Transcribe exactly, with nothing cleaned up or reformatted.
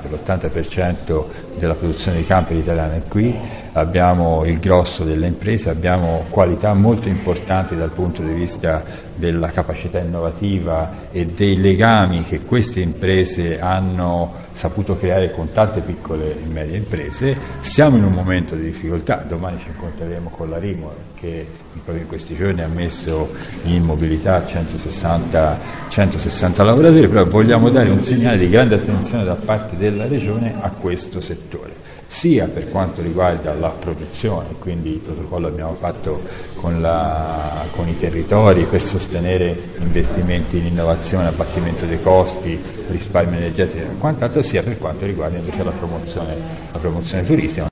l'ottanta per cento della produzione di camper italiana è qui, abbiamo il grosso delle imprese, abbiamo qualità molto importanti dal punto di vista della capacità innovativa e dei legami che queste imprese hanno saputo creare con tante piccole e medie imprese. Siamo in un momento di difficoltà, domani ci incontreremo con la Rimor che proprio in questi giorni ha messo in mobilità centosessanta, centosessanta lavoratori, però vogliamo dare un segnale di grande attenzione da parte della Regione a questo settore, sia per quanto riguarda la produzione, quindi il protocollo abbiamo fatto con, la, con i territori per sostenere investimenti in innovazione, abbattimento dei costi, risparmio energetico e quant'altro, sia per quanto riguarda invece la promozione, la promozione turistica.